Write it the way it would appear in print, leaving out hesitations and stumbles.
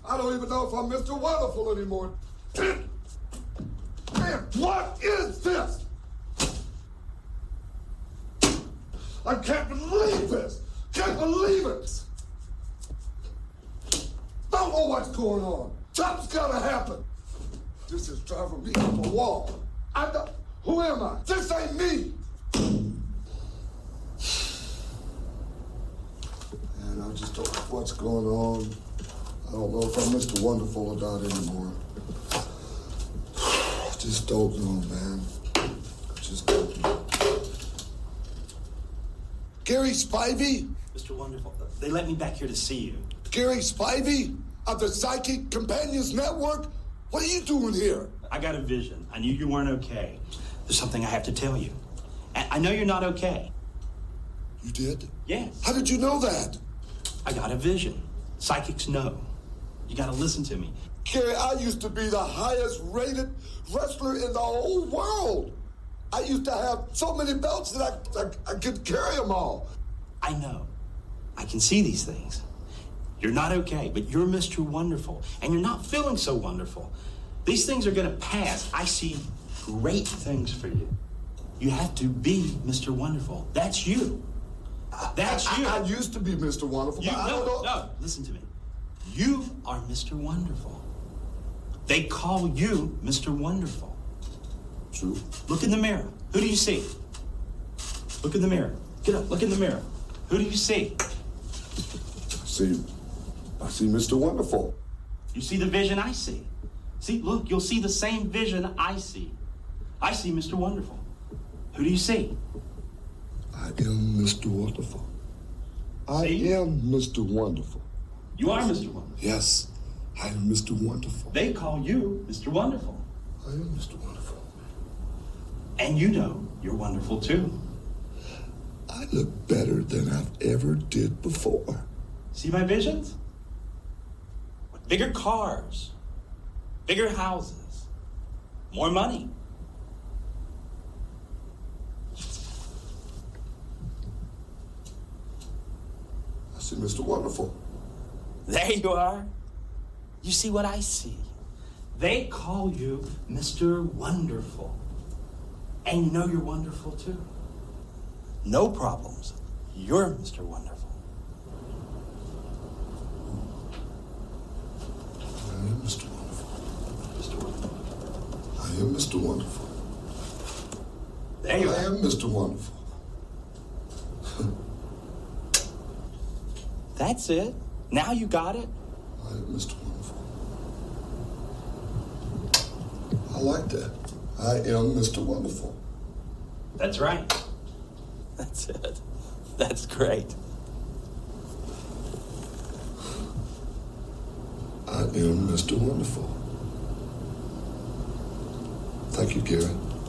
I don't even know if I'm Mr. Wonderful anymore. Man, what is this? I can't believe this. Can't believe it. Don't know what's going on. Something's gotta happen. This is driving me up a wall. Who am I? This ain't me. And I just don't know what's going on. I don't know if I'm Mr. Wonderful or not anymore. I just don't know, man. I just don't know. Gary Spivey? Mr. Wonderful, they let me back here to see you. Gary Spivey of the Psychic Companions Network? What are you doing here? I got a vision. I knew you weren't okay. There's something I have to tell you. I know you're not okay. You did? Yes. How did you know that? I got a vision. Psychics know. You gotta listen to me. Gary, I used to be the highest rated wrestler in the whole world. I used to have so many belts that I could carry them all. I know. I can see these things. You're not okay, but you're Mr. Wonderful, and you're not feeling so wonderful. These things are gonna pass. I see great things for you. You have to be Mr. Wonderful. That's you. That's you. I used to be Mr. Wonderful. No, listen to me. You are Mr. Wonderful. They call you Mr. Wonderful. True. Look in the mirror. Who do you see? Look in the mirror. Get up, look in the mirror. Who do you see? I see Mr. Wonderful. You see the vision I see. See, look, you'll see the same vision I see. I see Mr. Wonderful. Who do you see? I am Mr. Wonderful. I am Mr. Wonderful. You are Mr. Wonderful. Yes, I am Mr. Wonderful. They call you Mr. Wonderful. I am Mr. Wonderful. And you know you're wonderful too. I look better than I've ever did before. See my visions? Bigger cars, bigger houses, more money. I see Mr. Wonderful. There you are. You see what I see. They call you Mr. Wonderful. And you know you're wonderful too. No problems. You're Mr. Wonderful. I am Mr. Wonderful. Mr. Wonderful. I am Mr. Wonderful. There you are. I am Mr. Wonderful. That's it. Now you got it. I am Mr. Wonderful. I like that. I am Mr. Wonderful. That's right. That's it. That's great. I am Mr. Wonderful. Thank you, Gary.